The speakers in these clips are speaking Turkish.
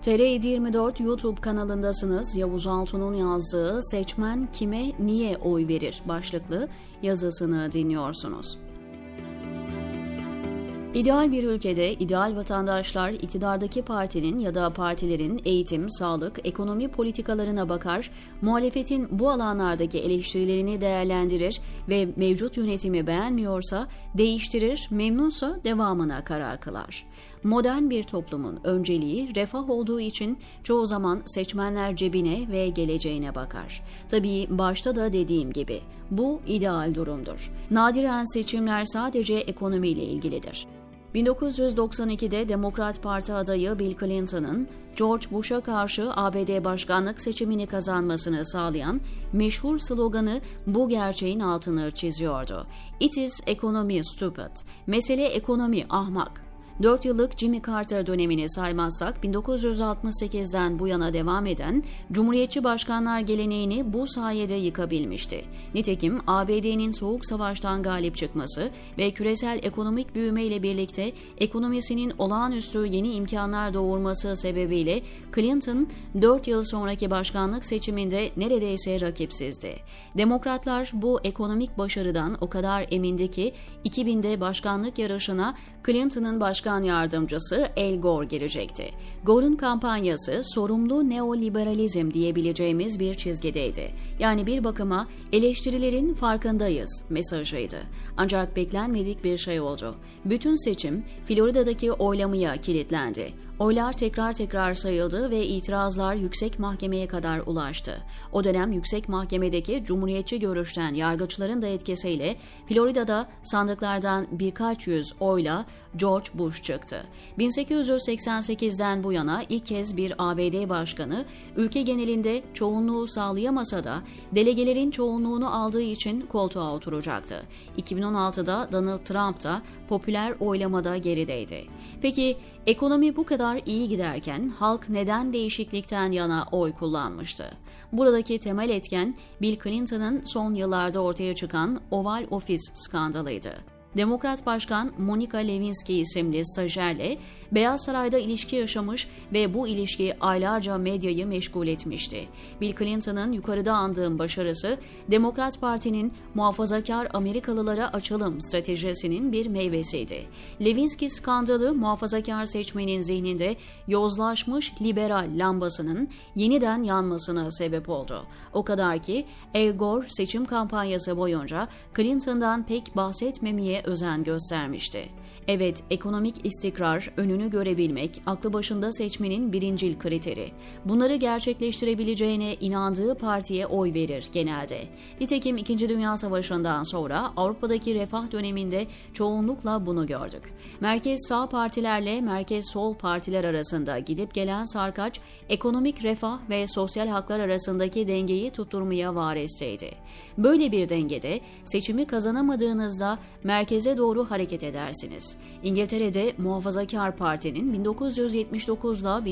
TR724 YouTube kanalındasınız. Yavuz Altun'un yazdığı "Seçmen kime, niye oy verir?" başlıklı yazısını dinliyorsunuz. İdeal bir ülkede ideal vatandaşlar iktidardaki partinin ya da partilerin eğitim, sağlık, ekonomi politikalarına bakar, muhalefetin bu alanlardaki eleştirilerini değerlendirir ve mevcut yönetimi beğenmiyorsa değiştirir, memnunsa devamına karar kılar. Modern bir toplumun önceliği refah olduğu için çoğu zaman seçmenler cebine ve geleceğine bakar. Tabii başta da dediğim gibi bu ideal durumdur. Nadiren seçimler sadece ekonomiyle ilgilidir. 1992'de Demokrat Parti adayı Bill Clinton'ın George Bush'a karşı ABD başkanlık seçimini kazanmasını sağlayan meşhur sloganı bu gerçeğin altını çiziyordu. "It is economy stupid." Mesele ekonomi, ahmak. 4 yıllık Jimmy Carter dönemini saymazsak 1968'den bu yana devam eden Cumhuriyetçi başkanlar geleneğini bu sayede yıkabilmişti. Nitekim ABD'nin Soğuk Savaş'tan galip çıkması ve küresel ekonomik büyüme ile birlikte ekonomisinin olağanüstü yeni imkanlar doğurması sebebiyle Clinton 4 yıl sonraki başkanlık seçiminde neredeyse rakipsizdi. Demokratlar bu ekonomik başarıdan o kadar emindi ki 2000'de başkanlık yarışına Clinton'ın başkan yardımcısı Al Gore girecekti. Gore'un kampanyası sorumlu neoliberalizm diyebileceğimiz bir çizgideydi. Yani bir bakıma eleştirilerin farkındayız mesajıydı. Ancak beklenmedik bir şey oldu. Bütün seçim Florida'daki oylamaya kilitlendi. Oylar tekrar sayıldı ve itirazlar yüksek mahkemeye kadar ulaştı. O dönem yüksek mahkemedeki cumhuriyetçi görüşten yargıçların da etkisiyle Florida'da sandıklardan birkaç yüz oyla George Bush çıktı. 1888'den bu yana ilk kez bir ABD başkanı ülke genelinde çoğunluğu sağlayamasa da delegelerin çoğunluğunu aldığı için koltuğa oturacaktı. 2016'da Donald Trump da popüler oylamada gerideydi. Peki ekonomi bu kadar iyi giderken halk neden değişiklikten yana oy kullanmıştı? Buradaki temel etken Bill Clinton'ın son yıllarda ortaya çıkan Oval Office skandalıydı. Demokrat Başkan Monica Lewinsky isimli stajyerle Beyaz Saray'da ilişki yaşamış ve bu ilişki aylarca medyayı meşgul etmişti. Bill Clinton'ın yukarıda andığım başarısı, Demokrat Parti'nin muhafazakar Amerikalılara açılım stratejisinin bir meyvesiydi. Lewinsky skandalı muhafazakar seçmenin zihninde yozlaşmış liberal lambasının yeniden yanmasına sebep oldu. O kadar ki Al Gore seçim kampanyası boyunca Clinton'dan pek bahsetmemeye özen göstermişti. Evet, ekonomik istikrar, önünü görebilmek, aklı başında seçmenin birincil kriteri. Bunları gerçekleştirebileceğine inandığı partiye oy verir genelde. Nitekim 2. Dünya Savaşı'ndan sonra Avrupa'daki refah döneminde çoğunlukla bunu gördük. Merkez sağ partilerle merkez sol partiler arasında gidip gelen sarkaç, ekonomik refah ve sosyal haklar arasındaki dengeyi tutturmaya varesteydi. Böyle bir dengede seçimi kazanamadığınızda merkeze doğru hareket edersiniz. İngiltere'de Muhafazakar Parti'nin 1979 ile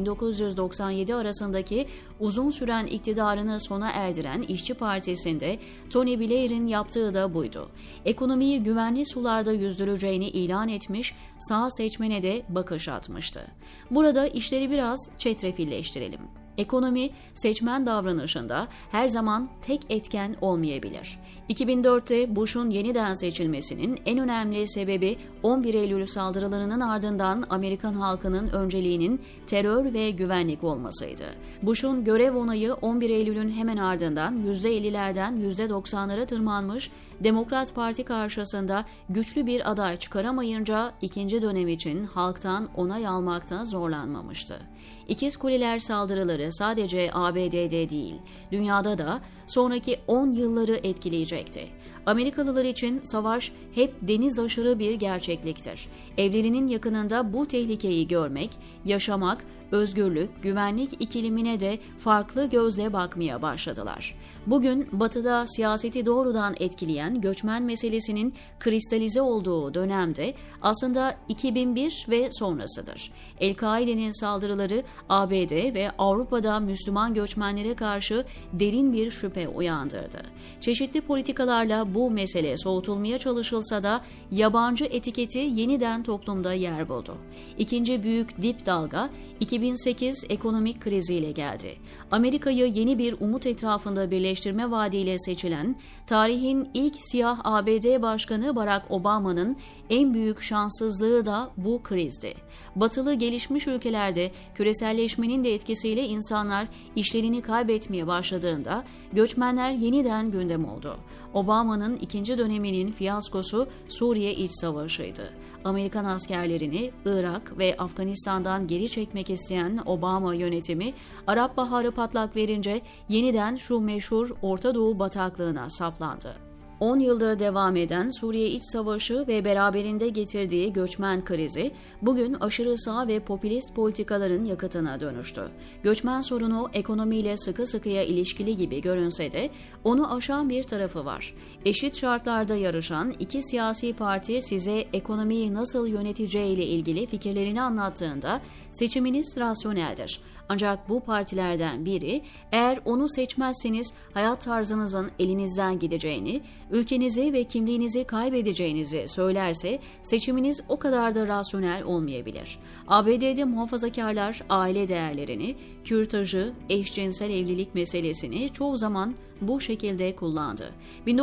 1997 arasındaki uzun süren iktidarını sona erdiren İşçi Partisi'nde Tony Blair'in yaptığı da buydu. Ekonomiyi güvenli sularda yüzdüreceğini ilan etmiş, sağ seçmene de bakış atmıştı. Burada işleri biraz çetrefilleştirelim. Ekonomi, seçmen davranışında her zaman tek etken olmayabilir. 2004'te Bush'un yeniden seçilmesinin en önemli sebebi 11 Eylül saldırılarının ardından Amerikan halkının önceliğinin terör ve güvenlik olmasıydı. Bush'un görev onayı 11 Eylül'ün hemen ardından %50'lerden %90'lara tırmanmış, Demokrat Parti karşısında güçlü bir aday çıkaramayınca ikinci dönem için halktan onay almakta zorlanmamıştı. İkizkuleler saldırıları sadece ABD'de değil, dünyada da sonraki 10 yılları etkileyecekti. Amerikalılar için savaş hep deniz aşırı bir gerçekliktir. Evlerinin yakınında bu tehlikeyi görmek, yaşamak, özgürlük, güvenlik ikilimine de farklı gözle bakmaya başladılar. Bugün Batı'da siyaseti doğrudan etkileyen göçmen meselesinin kristalize olduğu dönemde aslında 2001 ve sonrasıdır. El-Kaide'nin saldırıları ABD ve Avrupa'da Avrupa'da Müslüman göçmenlere karşı derin bir şüphe uyandırdı. Çeşitli politikalarla bu mesele soğutulmaya çalışılsa da yabancı etiketi yeniden toplumda yer buldu. İkinci büyük dip dalga 2008 ekonomik kriziyle geldi. Amerika'yı yeni bir umut etrafında birleştirme vaadiyle seçilen, tarihin ilk siyah ABD Başkanı Barack Obama'nın en büyük şanssızlığı da bu krizdi. Batılı gelişmiş ülkelerde küreselleşmenin de etkisiyle insanlar işlerini kaybetmeye başladığında göçmenler yeniden gündem oldu. Obama'nın ikinci döneminin fiyaskosu Suriye İç Savaşı'ydı. Amerikan askerlerini Irak ve Afganistan'dan geri çekmek isteyen Obama yönetimi Arap Baharı patlak verince yeniden şu meşhur Orta Doğu bataklığına saplandı. 10 yıldır devam eden Suriye İç Savaşı ve beraberinde getirdiği göçmen krizi bugün aşırı sağ ve popülist politikaların yakıtına dönüştü. Göçmen sorunu ekonomiyle sıkı sıkıya ilişkili gibi görünse de onu aşan bir tarafı var. Eşit şartlarda yarışan iki siyasi parti size ekonomiyi nasıl yöneteceğiyle ilgili fikirlerini anlattığında seçiminiz rasyoneldir. Ancak bu partilerden biri eğer onu seçmezseniz hayat tarzınızın elinizden gideceğini, ülkenizi ve kimliğinizi kaybedeceğinizi söylerse seçiminiz o kadar da rasyonel olmayabilir. ABD'de muhafazakarlar aile değerlerini, kürtajı, eşcinsel evlilik meselesini çoğu zaman bu şekilde kullandı.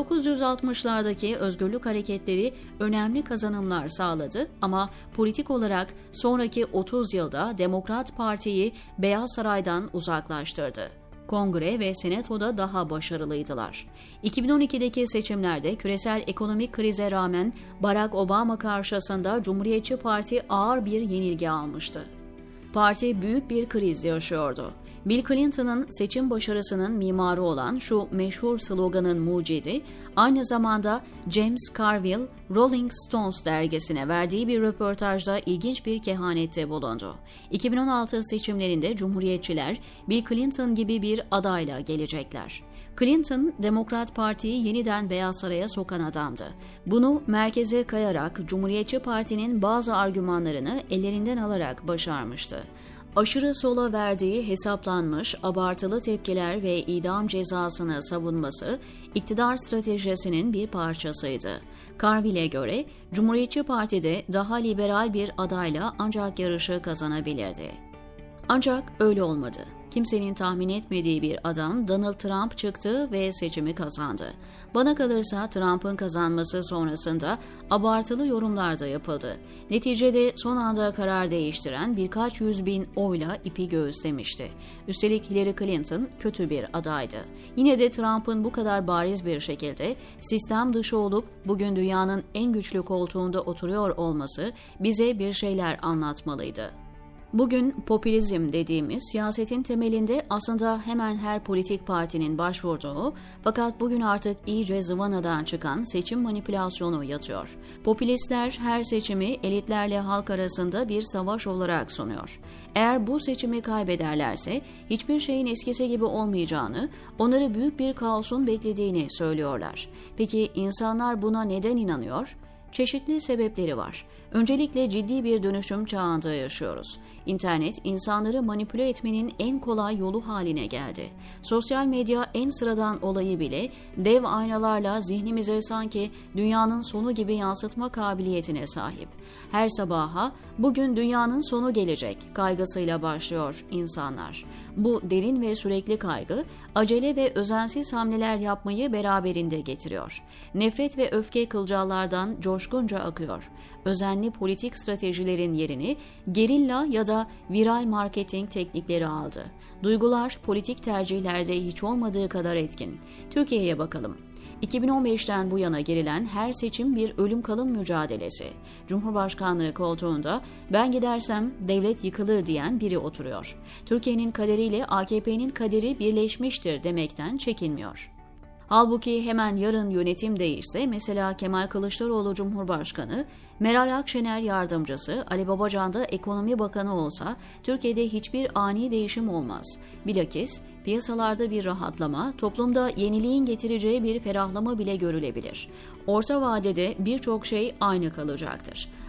1960'lardaki özgürlük hareketleri önemli kazanımlar sağladı ama politik olarak sonraki 30 yılda Demokrat Parti'yi Beyaz Saray'dan uzaklaştırdı. Kongre ve Senato'da daha başarılıydılar. 2012'deki seçimlerde küresel ekonomik krize rağmen Barack Obama karşısında Cumhuriyetçi Parti ağır bir yenilgi almıştı. Parti büyük bir kriz yaşıyordu. Bill Clinton'ın seçim başarısının mimarı olan şu meşhur sloganın mucidi, aynı zamanda James Carville, Rolling Stones dergisine verdiği bir röportajda ilginç bir kehanette bulundu. 2016 seçimlerinde Cumhuriyetçiler Bill Clinton gibi bir adayla gelecekler. Clinton, Demokrat Parti'yi yeniden Beyaz Saray'a sokan adamdı. Bunu merkeze kayarak Cumhuriyetçi Parti'nin bazı argümanlarını ellerinden alarak başarmıştı. Aşırı sola verdiği hesaplanmış, abartılı tepkiler ve idam cezasını savunması iktidar stratejisinin bir parçasıydı. Carville'e göre Cumhuriyetçi Parti'de daha liberal bir adayla ancak yarışı kazanabilirdi. Ancak öyle olmadı. Kimsenin tahmin etmediği bir adam Donald Trump çıktı ve seçimi kazandı. Bana kalırsa Trump'ın kazanması sonrasında abartılı yorumlar da yapıldı. Neticede son anda karar değiştiren birkaç yüz bin oyla ipi göğüslemişti. Üstelik Hillary Clinton kötü bir adaydı. Yine de Trump'ın bu kadar bariz bir şekilde sistem dışı olup bugün dünyanın en güçlü koltuğunda oturuyor olması bize bir şeyler anlatmalıydı. Bugün popülizm dediğimiz siyasetin temelinde aslında hemen her politik partinin başvurduğu fakat bugün artık iyice zıvanadan çıkan seçim manipülasyonu yatıyor. Popülistler her seçimi elitlerle halk arasında bir savaş olarak sunuyor. Eğer bu seçimi kaybederlerse hiçbir şeyin eskisi gibi olmayacağını, onları büyük bir kaosun beklediğini söylüyorlar. Peki insanlar buna neden inanıyor? Çeşitli sebepleri var. Öncelikle ciddi bir dönüşüm çağında yaşıyoruz. İnternet, insanları manipüle etmenin en kolay yolu haline geldi. Sosyal medya en sıradan olayı bile dev aynalarla zihnimize sanki dünyanın sonu gibi yansıtma kabiliyetine sahip. Her sabaha bugün dünyanın sonu gelecek kaygısıyla başlıyor insanlar. Bu derin ve sürekli kaygı, acele ve özensiz hamleler yapmayı beraberinde getiriyor. Nefret ve öfke kılcallardan coşkunca akıyor. Özenli politik stratejilerin yerini gerilla ya da viral marketing teknikleri aldı. Duygular politik tercihlerde hiç olmadığı kadar etkin. Türkiye'ye bakalım. 2015'ten bu yana girilen her seçim bir ölüm kalım mücadelesi. Cumhurbaşkanlığı koltuğunda ben gidersem devlet yıkılır diyen biri oturuyor. Türkiye'nin kaderiyle AKP'nin kaderi birleşmiştir demekten çekinmiyor. Halbuki hemen yarın yönetim değişse, mesela Kemal Kılıçdaroğlu Cumhurbaşkanı, Meral Akşener yardımcısı, Ali Babacan da Ekonomi Bakanı olsa Türkiye'de hiçbir ani değişim olmaz. Bilakis piyasalarda bir rahatlama, toplumda yeniliğin getireceği bir ferahlama bile görülebilir. Orta vadede birçok şey aynı kalacaktır.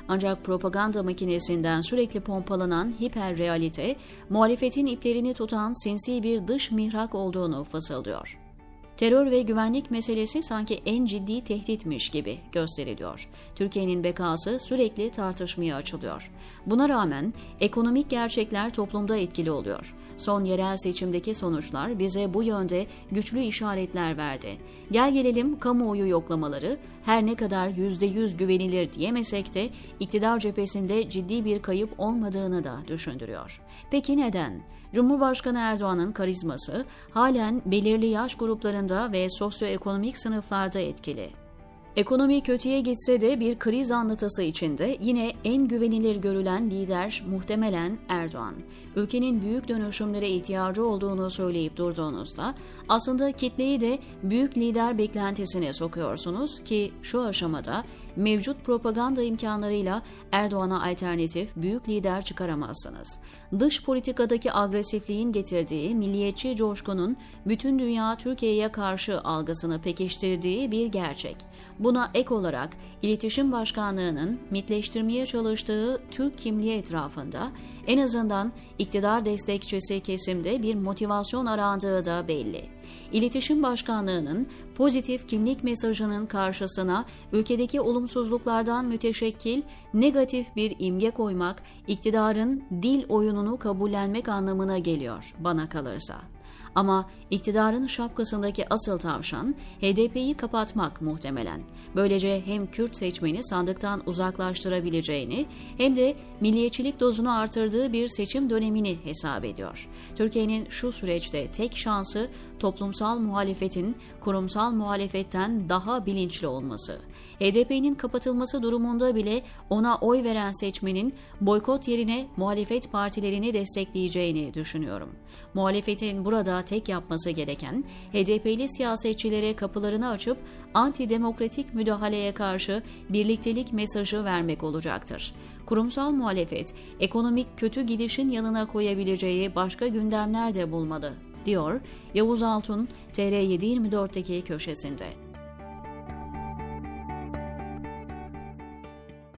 Ancak propaganda makinesinden sürekli pompalanan hiperrealite, muhalefetin iplerini tutan sinsi bir dış mihrak olduğunu fısıldıyor. Terör ve güvenlik meselesi sanki en ciddi tehditmiş gibi gösteriliyor. Türkiye'nin bekası sürekli tartışmaya açılıyor. Buna rağmen ekonomik gerçekler toplumda etkili oluyor. Son yerel seçimdeki sonuçlar bize bu yönde güçlü işaretler verdi. Gel gelelim kamuoyu yoklamaları her ne kadar %100 güvenilir diyemesek de iktidar cephesinde ciddi bir kayıp olmadığını da düşündürüyor. Peki neden? Cumhurbaşkanı Erdoğan'ın karizması halen belirli yaş gruplarında ve sosyoekonomik sınıflarda etkili. Ekonomi kötüye gitse de bir kriz anlatısı içinde yine en güvenilir görülen lider muhtemelen Erdoğan. Ülkenin büyük dönüşümlere ihtiyacı olduğunu söyleyip durduğunuzda aslında kitleyi de büyük lider beklentisine sokuyorsunuz ki şu aşamada mevcut propaganda imkanlarıyla Erdoğan'a alternatif büyük lider çıkaramazsınız. Dış politikadaki agresifliğin getirdiği milliyetçi coşkunun bütün dünya Türkiye'ye karşı algısını pekiştirdiği bir gerçek. Buna ek olarak İletişim Başkanlığı'nın mitleştirmeye çalıştığı Türk kimliği etrafında en azından iktidar destekçisi kesimde bir motivasyon arandığı da belli. İletişim Başkanlığı'nın pozitif kimlik mesajının karşısına ülkedeki olumsuzluklardan müteşekkil negatif bir imge koymak, iktidarın dil oyununu kabullenmek anlamına geliyor bana kalırsa. Ama iktidarın şapkasındaki asıl tavşan HDP'yi kapatmak muhtemelen. Böylece hem Kürt seçmeni sandıktan uzaklaştırabileceğini hem de milliyetçilik dozunu artırdığı bir seçim dönemini hesap ediyor. Türkiye'nin şu süreçte tek şansı toplumsal muhalefetin kurumsal muhalefetten daha bilinçli olması. HDP'nin kapatılması durumunda bile ona oy veren seçmenin boykot yerine muhalefet partilerini destekleyeceğini düşünüyorum. Muhalefetin burada tek yapması gereken HDP'li siyasetçilere kapılarını açıp antidemokratik müdahaleye karşı birliktelik mesajı vermek olacaktır. Kurumsal muhalefet ekonomik kötü gidişin yanına koyabileceği başka gündemler de bulmalı, diyor Yavuz Altun TR724'teki köşesinde.